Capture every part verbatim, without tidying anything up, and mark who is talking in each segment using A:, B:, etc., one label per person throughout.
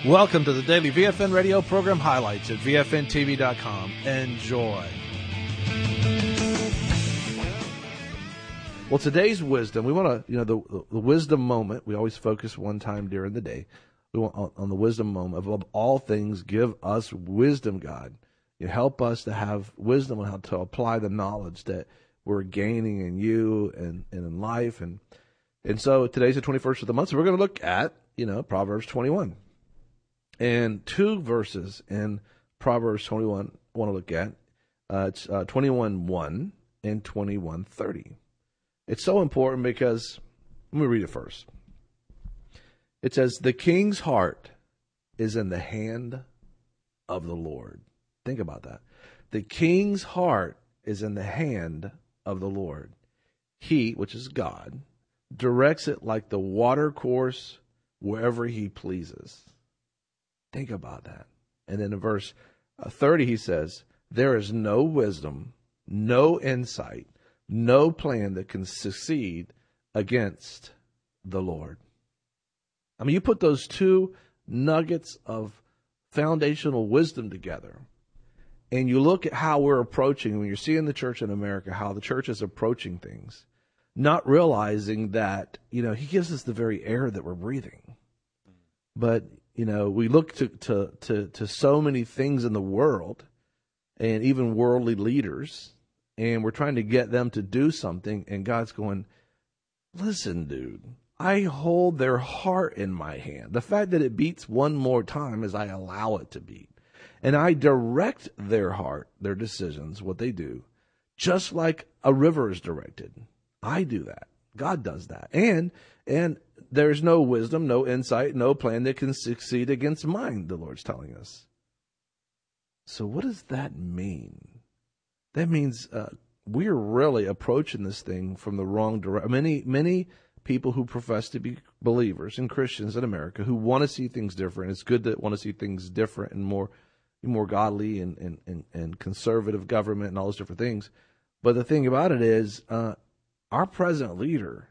A: Welcome to the daily V F N radio program highlights at V F N T V dot com. Enjoy. Well, today's wisdom, we want to, you know, the, the wisdom moment, we always focus one time during the day. We want on, on the wisdom moment. Of all things, give us wisdom, God. You help us to have wisdom on how to apply the knowledge that we're gaining in you and, and in life. And and so today's the twenty-first of the month, so we're going to look at, you know, Proverbs twenty-one. And two verses in Proverbs twenty-one I want to look at. Uh, it's uh, twenty-one one and twenty-one thirty. It's so important because, let me read it first. It says, the king's heart is in the hand of the Lord. Think about that. The king's heart is in the hand of the Lord. He, which is God, directs it like the water course wherever he pleases. Think about that. And then in verse thirty, he says, there is no wisdom, no insight, no plan that can succeed against the Lord. I mean, you put those two nuggets of foundational wisdom together, and you look at how we're approaching, when you're seeing the church in America, how the church is approaching things, not realizing that, you know, he gives us the very air that we're breathing. But, you know, we look to, to, to, to so many things in the world and even worldly leaders, and we're trying to get them to do something, and God's going, listen, dude, I hold their heart in my hand. The fact that it beats one more time is I allow it to beat. And I direct their heart, their decisions, what they do, just like a river is directed. I do that. God does that. And and there's no wisdom, no insight, no plan that can succeed against mine, the Lord's telling us. So what does that mean? That means uh, we're really approaching this thing from the wrong direction. Many, many people who profess to be believers and Christians in America who want to see things different. It's good to want to see things different and more, more godly and, and, and, and conservative government and all those different things. But the thing about it is, uh, our present leader,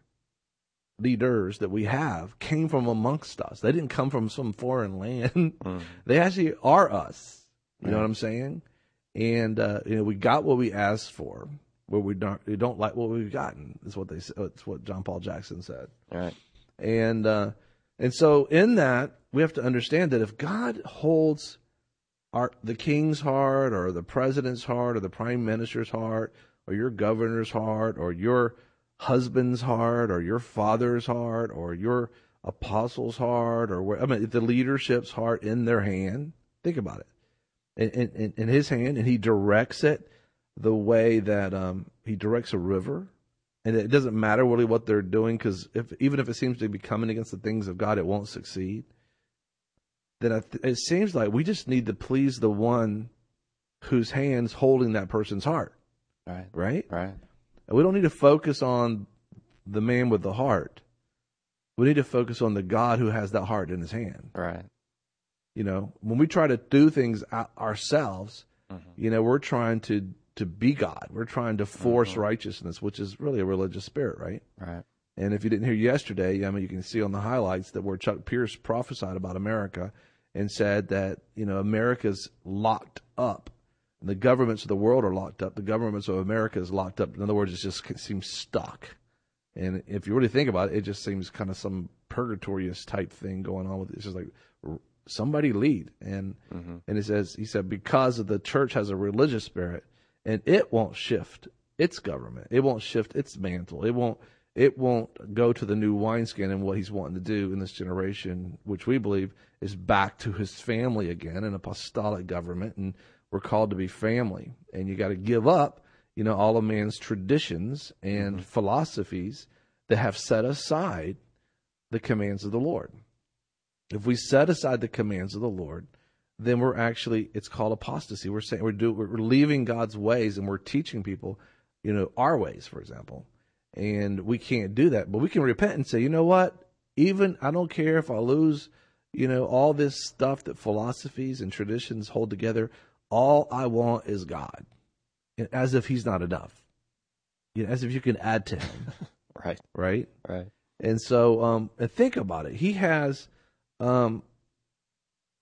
A: leaders that we have came from amongst us. They didn't come from some foreign land. Mm. They actually are us. You know what I'm saying? And, uh, you know, we got what we asked for, where we don't, we don't like what we've gotten, is what they said. It's what John Paul Jackson said.
B: All right.
A: And, uh, and so in that, we have to understand that if God holds our, the king's heart or the president's heart or the prime minister's heart or your governor's heart or your husband's heart or your father's heart or your apostle's heart or, I mean, the leadership's heart in their hand, think about it. In, in, in his hand, and he directs it the way that um, he directs a river. And it doesn't matter really what they're doing, because if, even if it seems to be coming against the things of God, it won't succeed. Then it, it seems like we just need to please the one whose hand's holding that person's heart.
B: Right.
A: Right?
B: Right.
A: And we don't need to focus on the man with the heart. We need to focus on the God who has that heart in his hand.
B: Right.
A: You know, when we try to do things ourselves, mm-hmm. you know, we're trying to, to be God. We're trying to force mm-hmm. righteousness, which is really a religious spirit, right?
B: Right.
A: And if you didn't hear yesterday, I mean, you can see on the highlights that where Chuck Pierce prophesied about America and said that, you know, America's locked up. The governments of the world are locked up. The governments of America is locked up. In other words, it just seems stuck. And if you really think about it, it just seems kind of some purgatorious type thing going on with it. It's just like, somebody lead. And mm-hmm. and it says, he said, because of the church has a religious spirit and it won't shift its government. It won't shift its mantle. It won't, it won't go to the new wineskin and what he's wanting to do in this generation, which we believe is back to his family again, an apostolic government. And we're called to be family. And you got to give up, you know, all of man's traditions and mm-hmm. philosophies that have set aside the commands of the Lord. If we set aside the commands of the Lord, then we're actually, it's called apostasy. We're saying we're do, we're leaving God's ways and we're teaching people, you know, our ways, for example. And we can't do that, but we can repent and say, you know what? Even I don't care if I lose, you know, all this stuff that philosophies and traditions hold together. All I want is God, as if He's not enough. You know, as if you can add to Him.
B: Right.
A: Right.
B: Right.
A: And so, um, and think about it. He has. Um,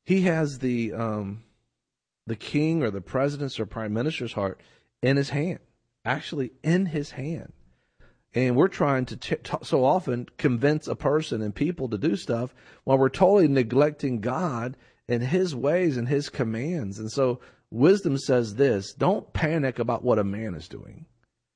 A: he has the um, the king or the president's or prime minister's heart in his hand, actually in his hand. And we're trying to t- t- so often convince a person and people to do stuff while we're totally neglecting God and his ways and his commands. And so wisdom says this: don't panic about what a man is doing.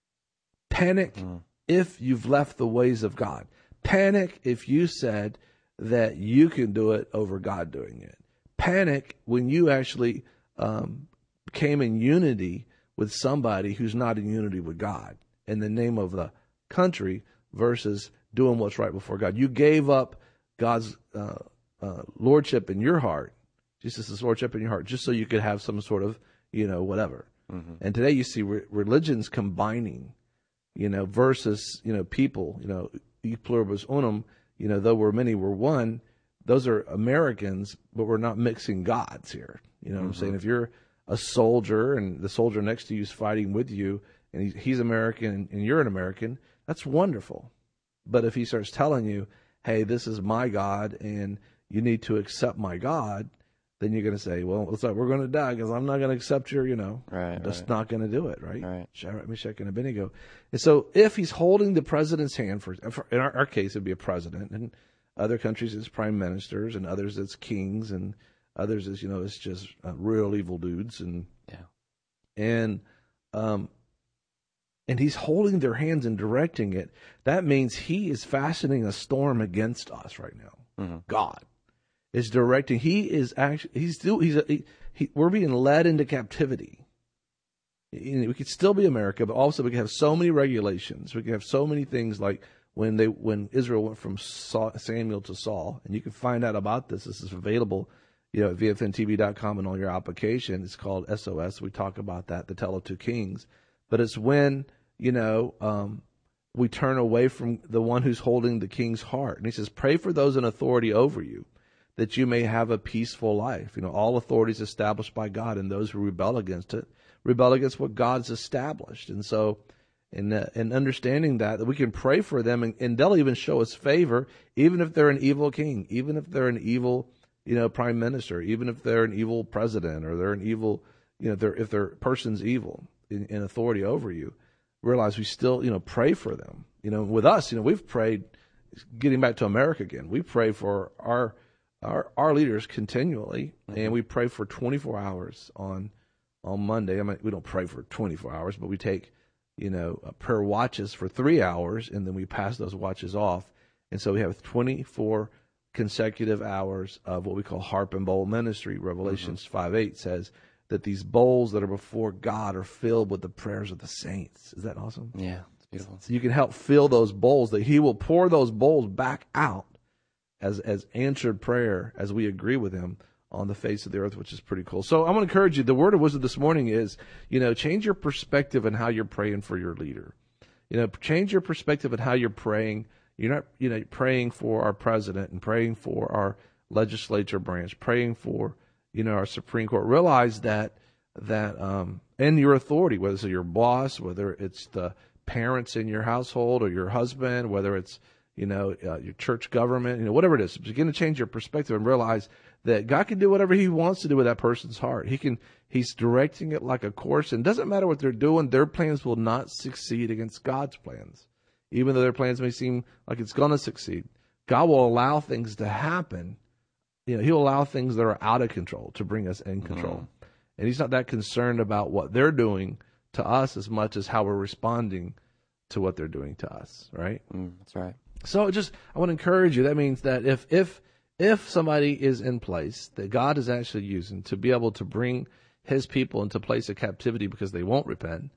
A: Panic mm. if you've left the ways of God. Panic if you said that you can do it over God doing it. Panic when you actually um, came in unity with somebody who's not in unity with God in the name of the country versus doing what's right before God. You gave up God's uh, uh, lordship in your heart, Jesus' lordship in your heart, just so you could have some sort of, you know, whatever. Mm-hmm. And today you see re- religions combining, you know, versus, you know, people, you know, e pluribus unum, you know, though we're many, we're one. Those are Americans, but we're not mixing gods here. You know what mm-hmm. I'm saying? If you're a soldier and the soldier next to you is fighting with you and he, he's American and you're an American, that's wonderful. But if he starts telling you, hey, this is my God and you need to accept my God, then you're going to say, well, looks like we're going to die because I'm not going to accept your, you know,
B: right,
A: just
B: right.
A: not going to do it, right?
B: Right.
A: Shadrach, Meshach, and Abednego. And so if he's holding the president's hand, for, for in our, our case, it'd be a president, and other countries it's prime ministers, and others it's kings, and others is, you know, it's just uh, real evil dudes. And,
B: yeah.
A: and, um, and he's holding their hands and directing it. That means he is fastening a storm against us right now. Mm-hmm. God is directing. He is actually, he's still, he's, a, he, he, we're being led into captivity. You know, we could still be America, but also we can have so many regulations. We can have so many things like when they, when Israel went from Saul, Samuel to Saul, and you can find out about this. This is available, you know, at V F N T V dot com and on your application. It's called S O S. We talk about that, the Tale of Two Kings. But it's when, you know, um, we turn away from the one who's holding the king's heart. And he says, pray for those in authority over you, that you may have a peaceful life. You know, all authority is established by God, and those who rebel against it, rebel against what God's established. And so, in, uh, in understanding that, that we can pray for them, and, and they'll even show us favor, even if they're an evil king, even if they're an evil, you know, prime minister, even if they're an evil president, or they're an evil, you know, they're, if their person's evil in, in authority over you. Realize we still, you know, pray for them. You know, with us, you know, we've prayed, getting back to America again, we pray for our our our leaders continually, mm-hmm. and we pray for twenty-four hours on on Monday. I mean, we don't pray for twenty-four hours, but we take, you know, uh, prayer watches for three hours, and then we pass those watches off. And so we have twenty-four consecutive hours of what we call harp and bowl ministry. Revelations mm-hmm. five eight says that these bowls that are before God are filled with the prayers of the saints. Is that awesome?
B: Yeah, it's beautiful.
A: So you can help fill those bowls, that he will pour those bowls back out as as answered prayer as we agree with him on the face of the earth, which is pretty cool. So I'm going to encourage you. The word of wisdom this morning is, you know, change your perspective on how you're praying for your leader. You know, change your perspective on how you're praying. You're not, you know, praying for our president and praying for our legislature branch, praying for, you know, our Supreme Court. Realize that that um, and your authority, whether it's your boss, whether it's the parents in your household or your husband, whether it's, you know, uh, your church government, you know, whatever it is, begin to change your perspective and realize that God can do whatever he wants to do with that person's heart. He can, he's directing it like a course, and it doesn't matter what they're doing. Their plans will not succeed against God's plans. Even though their plans may seem like it's going to succeed, God will allow things to happen. You know, he'll allow things that are out of control to bring us in control. Mm-hmm. And he's not that concerned about what they're doing to us as much as how we're responding to what they're doing to us, right?
B: Mm, that's right.
A: So just, I want to encourage you. That means that if, if, if somebody is in place that God is actually using to be able to bring his people into a place of captivity because they won't repent,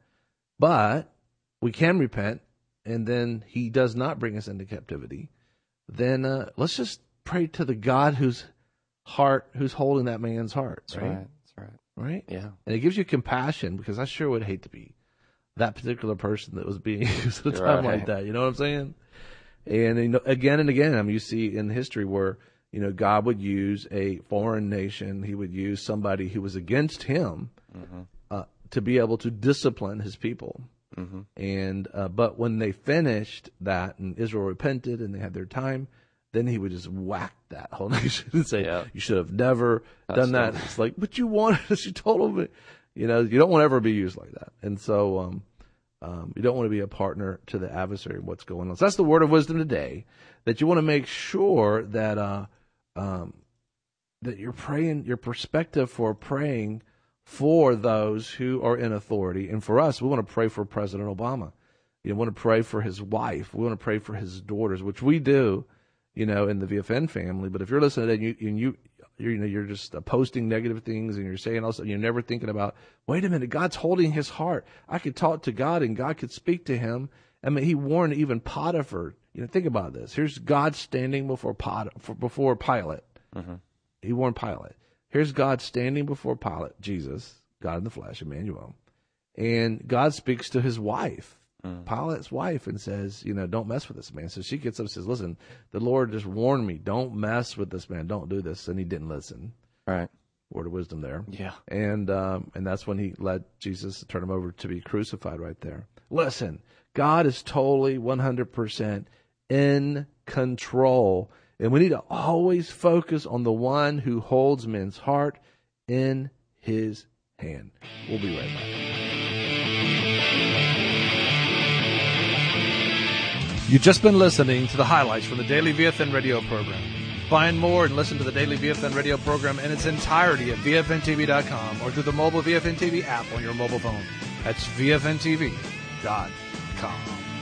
A: but we can repent, and then he does not bring us into captivity, then uh, let's just pray to the God whose heart, who's holding that man's heart.
B: That's
A: right?
B: right. That's right.
A: Right?
B: Yeah.
A: And it gives you compassion, because I sure would hate to be that particular person that was being used at a time
B: Right.
A: like that. You know what I'm saying? And you know, again and again, I mean, you see in history where, you know, God would use a foreign nation. He would use somebody who was against him mm-hmm. uh, to be able to discipline his people. Mm-hmm. And uh, but when they finished that and Israel repented and they had their time, then he would just whack that whole nation and say,
B: Yeah.
A: you should have never
B: That's
A: done that.
B: so-
A: It's like, but you wanted us, you told me. You know, you don't want to ever be used like that. And so um, um, you don't want to be a partner to the adversary in what's going on. So that's the word of wisdom today, that you want to make sure that uh, um, that you're praying, your perspective for praying for those who are in authority. And for us, we want to pray for President Obama. You want to pray for his wife. We want to pray for his daughters, which we do, you know, in the V F N family. But if you're listening to that and you, and you, you're, you know, you're just uh, posting negative things and you're saying also, you're never thinking about, wait a minute, God's holding his heart. I could talk to God and God could speak to him. I mean, he warned even Potiphar. You know, think about this. Here's God standing before Pot, before Pilate.
B: Mm-hmm.
A: He warned Pilate. Here's God standing before Pilate, Jesus, God in the flesh, Emmanuel. And God speaks to his wife, mm. Pilate's wife, and says, you know, don't mess with this man. So she gets up and says, listen, the Lord just warned me. Don't mess with this man. Don't do this. And he didn't listen.
B: Right.
A: Word of wisdom there.
B: Yeah.
A: And um, and that's when he led Jesus to turn him over to be crucified right there. Listen, God is totally one hundred percent in control. And we need to always focus on the one who holds men's heart in his hand. We'll be right back. You've just been listening to the highlights from the Daily V F N radio program. Find more and listen to the Daily V F N radio program in its entirety at V F N T V dot com or through the mobile V F N T V app on your mobile phone. That's V F N T V dot com.